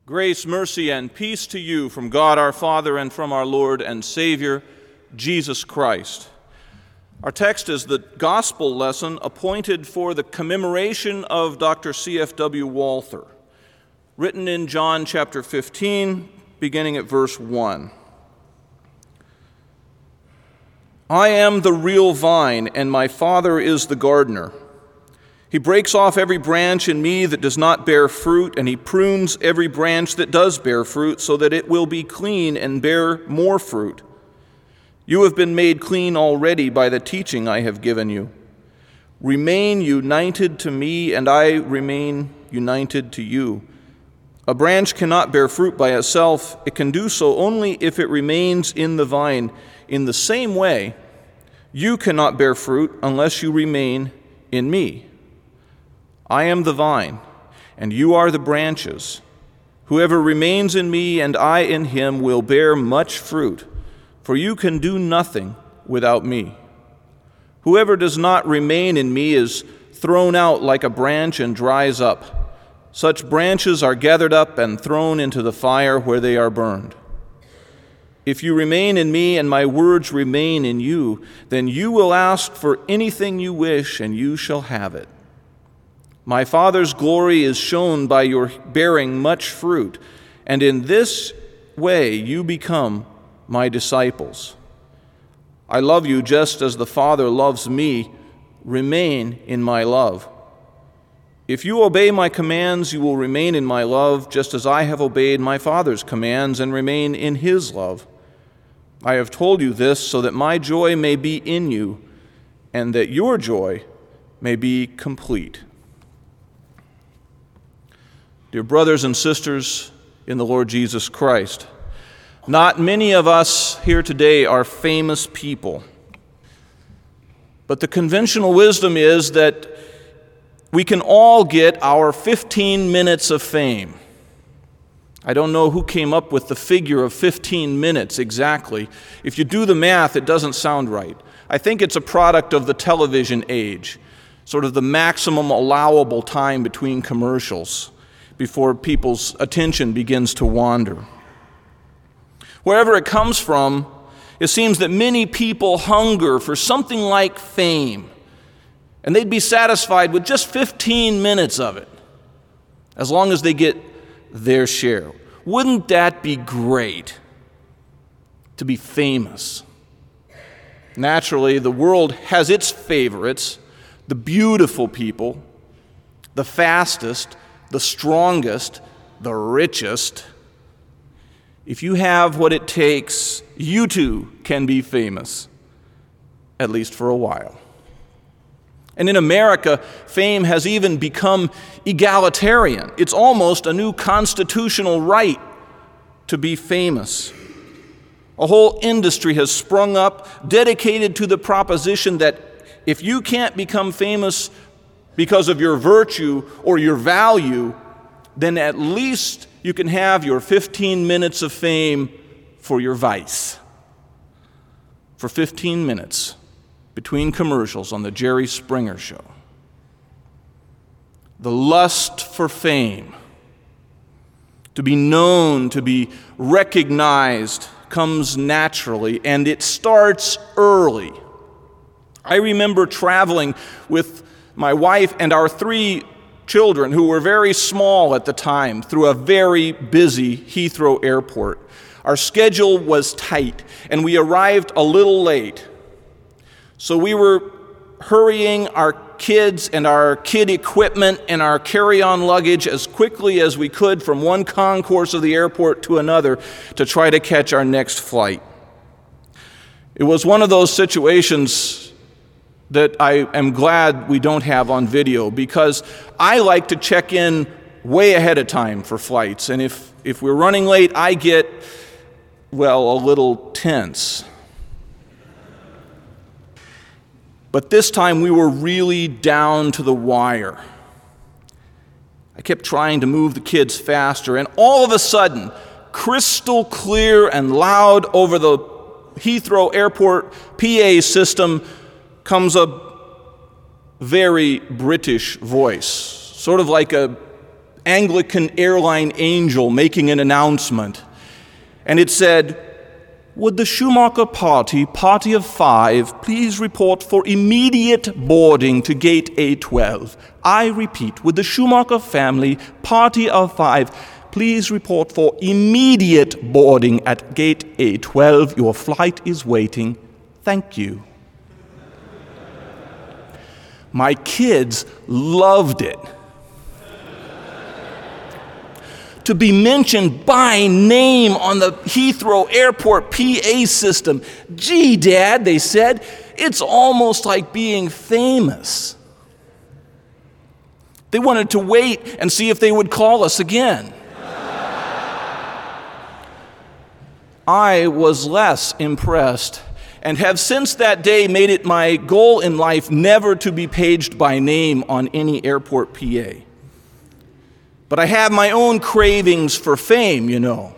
Grace, mercy, and peace to you from God our Father and from our Lord and Savior, Jesus Christ. Our text is the gospel lesson appointed for the commemoration of Dr. C.F.W. Walther, written in John chapter 15, beginning at verse 1. I am the real vine, and my Father is the gardener. He breaks off every branch in me that does not bear fruit, and he prunes every branch that does bear fruit, so that it will be clean and bear more fruit. You have been made clean already by the teaching I have given you. Remain united to me, and I remain united to you. A branch cannot bear fruit by itself. It can do so only if it remains in the vine. In the same way, you cannot bear fruit unless you remain in me. I am the vine, and you are the branches. Whoever remains in me and I in him will bear much fruit, for you can do nothing without me. Whoever does not remain in me is thrown out like a branch and dries up. Such branches are gathered up and thrown into the fire where they are burned. If you remain in me and my words remain in you, then you will ask for anything you wish and you shall have it. My Father's glory is shown by your bearing much fruit, and in this way you become my disciples. I love you just as the Father loves me. Remain in my love. If you obey my commands, you will remain in my love, just as I have obeyed my Father's commands and remain in his love. I have told you this so that my joy may be in you, and that your joy may be complete. Dear brothers and sisters in the Lord Jesus Christ, not many of us here today are famous people, but the conventional wisdom is that we can all get our 15 minutes of fame. I don't know who came up with the figure of 15 minutes exactly. If you do the math, it doesn't sound right. I think it's a product of the television age, sort of the maximum allowable time between commercials before people's attention begins to wander. Wherever it comes from, it seems that many people hunger for something like fame, and they'd be satisfied with just 15 minutes of it, as long as they get their share. Wouldn't that be great to be famous? Naturally, the world has its favorites, the beautiful people, the fastest, the strongest, the richest. If you have what it takes, you too can be famous, at least for a while. And in America, fame has even become egalitarian. It's almost a new constitutional right to be famous. A whole industry has sprung up dedicated to the proposition that if you can't become famous because of your virtue or your value, then at least you can have your 15 minutes of fame for your vice. For 15 minutes between commercials on the Jerry Springer Show. The lust for fame, to be known, to be recognized, comes naturally, and it starts early. I remember traveling with my wife and our 3 children, who were very small at the time, through a very busy Heathrow Airport. Our schedule was tight, and we arrived a little late. So we were hurrying our kids and our kid equipment and our carry-on luggage as quickly as we could from one concourse of the airport to another to try to catch our next flight. It was one of those situations that I am glad we don't have on video, because I like to check in way ahead of time for flights, and if we're running late, I get, well, a little tense. But this time we were really down to the wire. I kept trying to move the kids faster, and all of a sudden, crystal clear and loud over the Heathrow Airport PA system comes a very British voice, sort of like a Anglican airline angel making an announcement. And it said, "Would the Schumacher party of 5, please report for immediate boarding to gate A12. I repeat, would the Schumacher family, party of 5, please report for immediate boarding at gate A12. Your flight is waiting. Thank you." My kids loved it. To be mentioned by name on the Heathrow Airport PA system. "Gee, Dad," they said, "it's almost like being famous." They wanted to wait and see if they would call us again. I was less impressed and have since that day made it my goal in life never to be paged by name on any airport PA. But I have my own cravings for fame, you know.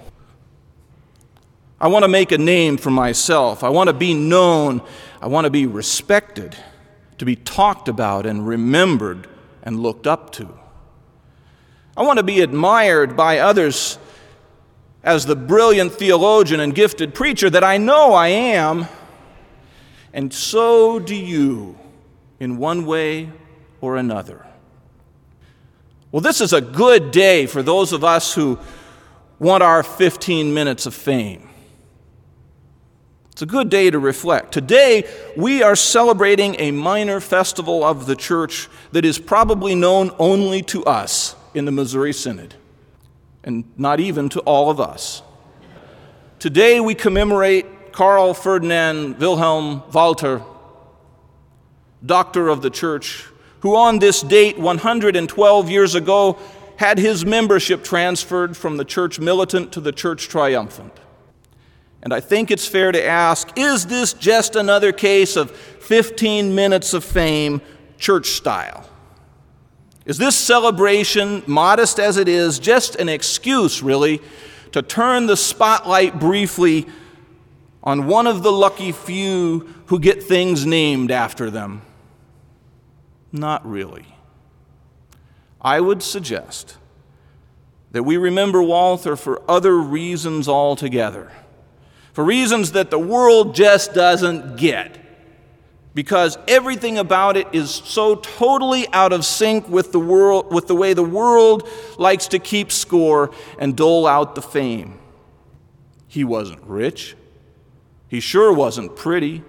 I want to make a name for myself. I want to be known. I want to be respected, to be talked about and remembered and looked up to. I want to be admired by others as the brilliant theologian and gifted preacher that I know I am, and so do you in one way or another. Well, this is a good day for those of us who want our 15 minutes of fame. It's a good day to reflect. Today, we are celebrating a minor festival of the church that is probably known only to us in the Missouri Synod, and not even to all of us. Today, we commemorate Karl Ferdinand Wilhelm Walter, doctor of the church, who on this date 112 years ago had his membership transferred from the church militant to the church triumphant. And I think it's fair to ask, is this just another case of 15 minutes of fame, church style? Is this celebration, modest as it is, just an excuse, really, to turn the spotlight briefly on one of the lucky few who get things named after them? Not really. I would suggest that we remember Walther for other reasons altogether, for reasons that the world just doesn't get, because everything about it is so totally out of sync with the world, with the way the world likes to keep score and dole out the fame. He wasn't rich. He sure wasn't pretty.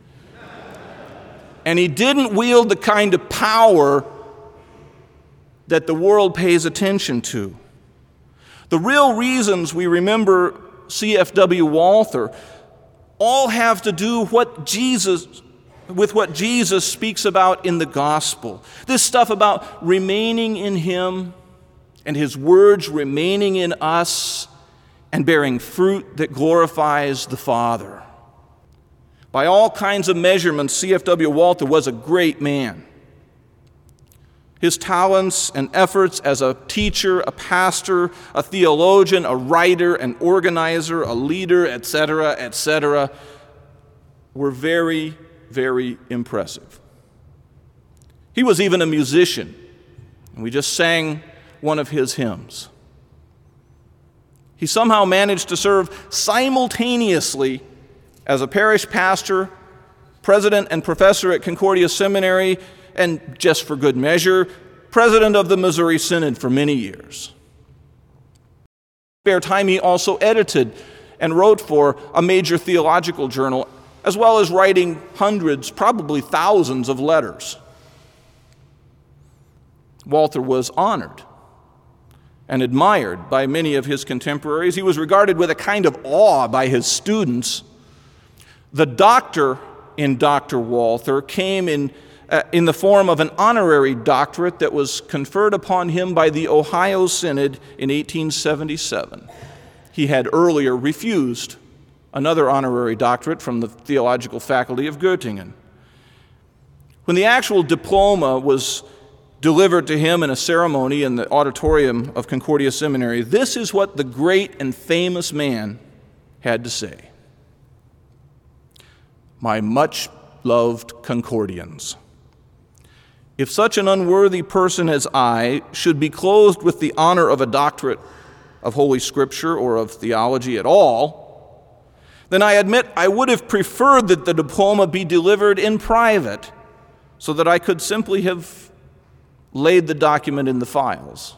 And he didn't wield the kind of power that the world pays attention to. The real reasons we remember C.F.W. Walther all have to do with what Jesus speaks about in the gospel. This stuff about remaining in him and his words remaining in us and bearing fruit that glorifies the Father. By all kinds of measurements, C.F.W. Walther was a great man. His talents and efforts as a teacher, a pastor, a theologian, a writer, an organizer, a leader, etc., were very, very impressive. He was even a musician, and we just sang one of his hymns. He somehow managed to serve simultaneously as a parish pastor, president and professor at Concordia Seminary, and just for good measure, president of the Missouri Synod for many years. Spare time, he also edited and wrote for a major theological journal, as well as writing hundreds, probably thousands of letters. Walther was honored and admired by many of his contemporaries. He was regarded with a kind of awe by his students. The doctor in Dr. Walther came in the form of an honorary doctorate that was conferred upon him by the Ohio Synod in 1877. He had earlier refused another honorary doctorate from the theological faculty of Göttingen. When the actual diploma was delivered to him in a ceremony in the auditorium of Concordia Seminary, this is what the great and famous man had to say. "My much-loved Concordians, if such an unworthy person as I should be clothed with the honor of a doctorate of Holy Scripture or of theology at all, then I admit I would have preferred that the diploma be delivered in private so that I could simply have laid the document in the files.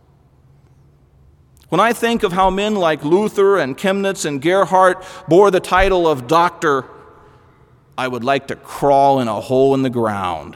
When I think of how men like Luther and Chemnitz and Gerhard bore the title of doctor, I would like to crawl in a hole in the ground.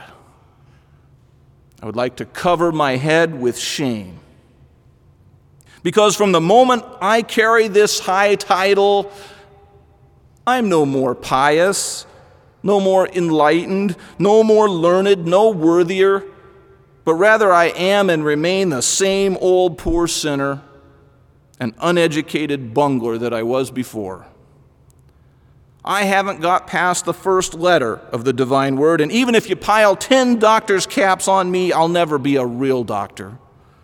I would like to cover my head with shame. Because from the moment I carry this high title, I'm no more pious, no more enlightened, no more learned, no worthier, but rather I am and remain the same old poor sinner, an uneducated bungler that I was before. I haven't got past the first letter of the divine word, and even if you pile 10 doctor's caps on me, I'll never be a real doctor.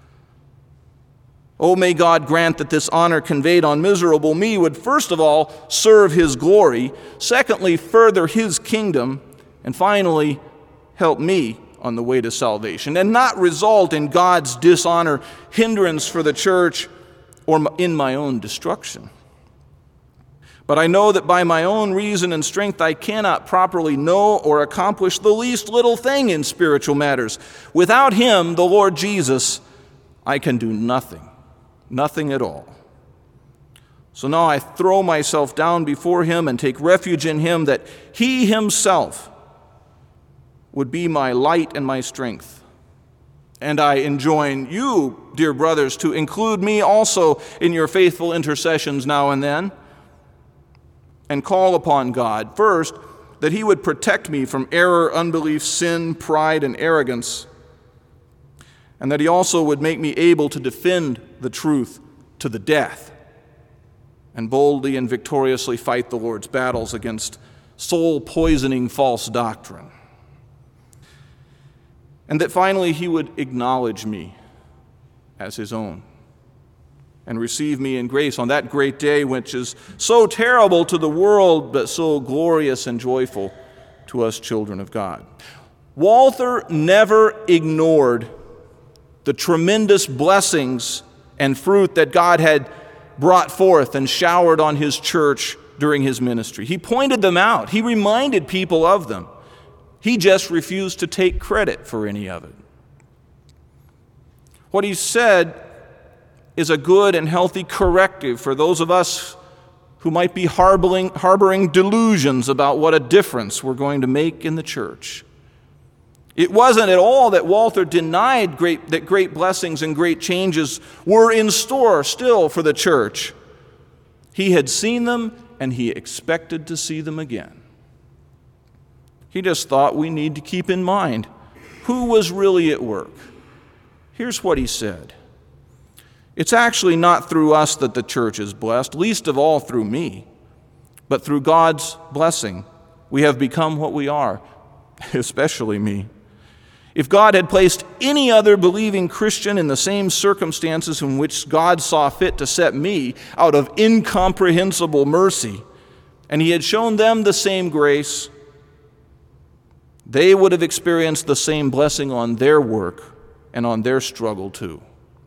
Oh, may God grant that this honor conveyed on miserable me would first of all serve His glory, secondly, further His kingdom, and finally, help me on the way to salvation, and not result in God's dishonor, hindrance for the church, or in my own destruction. But I know that by my own reason and strength I cannot properly know or accomplish the least little thing in spiritual matters. Without Him, the Lord Jesus, I can do nothing. Nothing at all. So now I throw myself down before Him and take refuge in Him, that He Himself would be my light and my strength. And I enjoin you, dear brothers, to include me also in your faithful intercessions now and then, and call upon God, first, that He would protect me from error, unbelief, sin, pride, and arrogance, and that He also would make me able to defend the truth to the death and boldly and victoriously fight the Lord's battles against soul-poisoning false doctrine. And that finally He would acknowledge me as His own and receive me in grace on that great day, which is so terrible to the world, but so glorious and joyful to us children of God. Walther never ignored the tremendous blessings and fruit that God had brought forth and showered on His church during his ministry. He pointed them out. He reminded people of them. He just refused to take credit for any of it. What he said is a good and healthy corrective for those of us who might be harboring delusions about what a difference we're going to make in the church. It wasn't at all that Walther denied that great blessings and great changes were in store still for the church. He had seen them, and he expected to see them again. He just thought we need to keep in mind who was really at work. Here's what he said. It's actually not through us that the church is blessed, least of all through me, but through God's blessing. We have become what we are, especially me. If God had placed any other believing Christian in the same circumstances in which God saw fit to set me out of incomprehensible mercy, and He had shown them the same grace, they would have experienced the same blessing on their work and on their struggle too.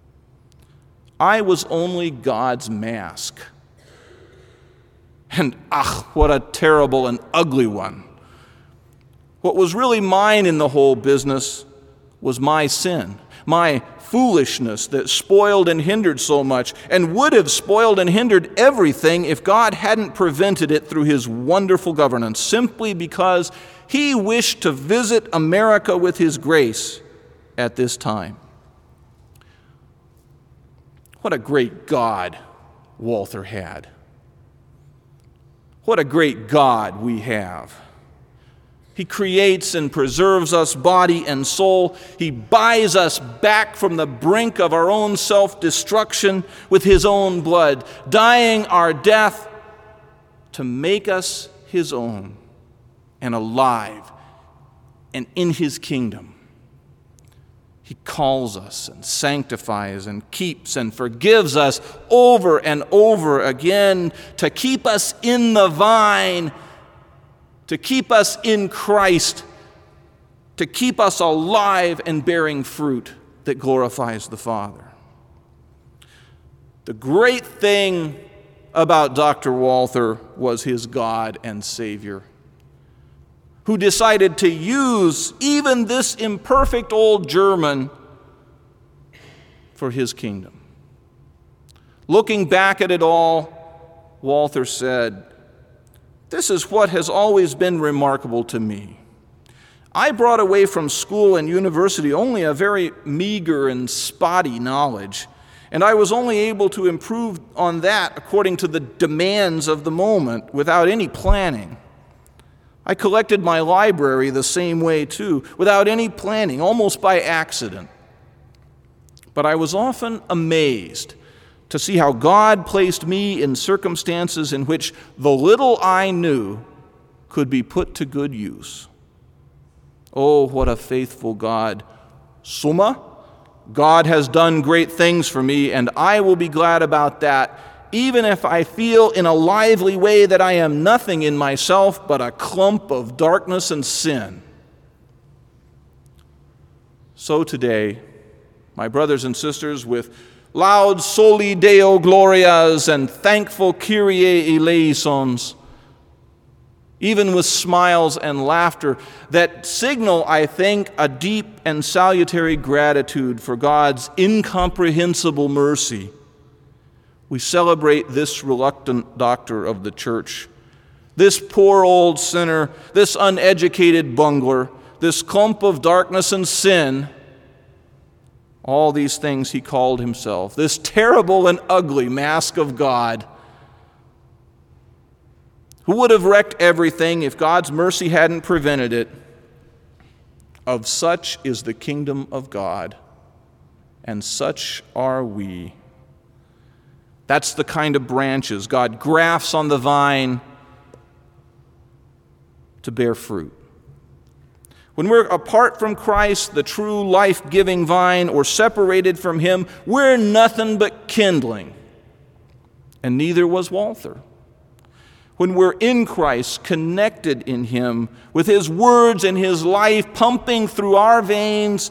I was only God's mask. And what a terrible and ugly one. What was really mine in the whole business was my sin, my foolishness that spoiled and hindered so much, and would have spoiled and hindered everything if God hadn't prevented it through His wonderful governance, simply because He wished to visit America with His grace at this time. What a great God Walther had. What a great God we have. He creates and preserves us body and soul. He buys us back from the brink of our own self-destruction with His own blood, dying our death to make us His own and alive and in His kingdom. He calls us and sanctifies and keeps and forgives us over and over again to keep us in the vine, to keep us in Christ, to keep us alive and bearing fruit that glorifies the Father. The great thing about Dr. Walther was his God and Savior, who decided to use even this imperfect old German for his kingdom. Looking back at it all, Walther said, "This is what has always been remarkable to me. I brought away from school and university only a very meager and spotty knowledge, and I was only able to improve on that according to the demands of the moment, without any planning. I collected my library the same way too, without any planning, almost by accident. But I was often amazed to see how God placed me in circumstances in which the little I knew could be put to good use. Oh, what a faithful God. Summa, God has done great things for me, and I will be glad about that, even if I feel in a lively way that I am nothing in myself but a clump of darkness and sin." So today, my brothers and sisters, with loud Soli Deo Glorias and thankful Kyrie eleisons, even with smiles and laughter that signal, I think, a deep and salutary gratitude for God's incomprehensible mercy, we celebrate this reluctant doctor of the church, this poor old sinner, this uneducated bungler, this clump of darkness and sin, all these things he called himself, this terrible and ugly mask of God, who would have wrecked everything if God's mercy hadn't prevented it. Of such is the kingdom of God, and such are we. That's the kind of branches God grafts on the vine to bear fruit. When we're apart from Christ, the true life-giving vine, or separated from Him, we're nothing but kindling. And neither was Walther. When we're in Christ, connected in Him, with His words and His life pumping through our veins,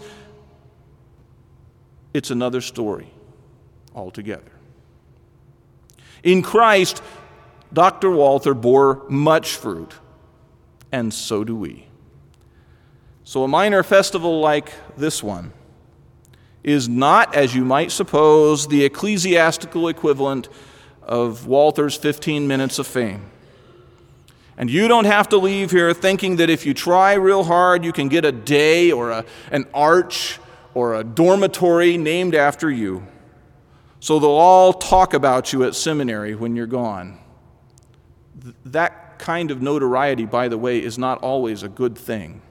it's another story altogether. In Christ, Dr. Walther bore much fruit, and so do we. So a minor festival like this one is not, as you might suppose, the ecclesiastical equivalent of Walther's 15 minutes of fame. And you don't have to leave here thinking that if you try real hard, you can get a day or an arch or a dormitory named after you. So they'll all talk about you at seminary when you're gone. That kind of notoriety, by the way, is not always a good thing.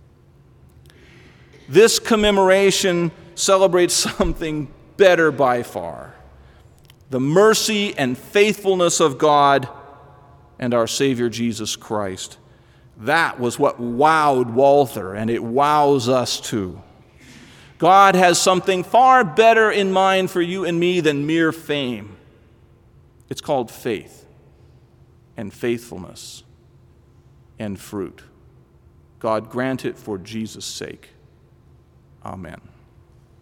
This commemoration celebrates something better by far: the mercy and faithfulness of God and our Savior Jesus Christ. That was what wowed Walther, and it wows us too. God has something far better in mind for you and me than mere fame. It's called faith and faithfulness and fruit. God grant it for Jesus' sake. Amen.